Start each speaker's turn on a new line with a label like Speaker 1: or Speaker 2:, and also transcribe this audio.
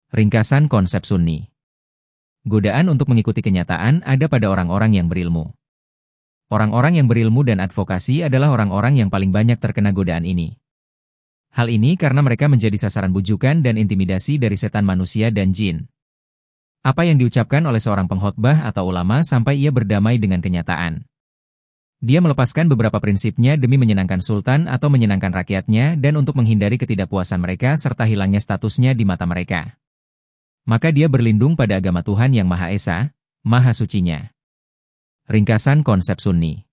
Speaker 1: Ringkasan konsep Sunni. Godaan untuk mengikuti kenyataan ada pada orang-orang yang berilmu. Orang-orang yang berilmu dan advokasi adalah orang-orang yang paling banyak terkena godaan ini. Hal ini karena mereka menjadi sasaran bujukan dan intimidasi dari setan manusia dan jin. Apa yang diucapkan oleh seorang pengkhotbah atau ulama sampai ia berdamai dengan kenyataan. Dia melepaskan beberapa prinsipnya demi menyenangkan sultan atau menyenangkan rakyatnya dan untuk menghindari ketidakpuasan mereka serta hilangnya statusnya di mata mereka. Maka dia berlindung pada agama Tuhan yang Maha Esa, Maha Sucinya. Ringkasan konsep Sunni.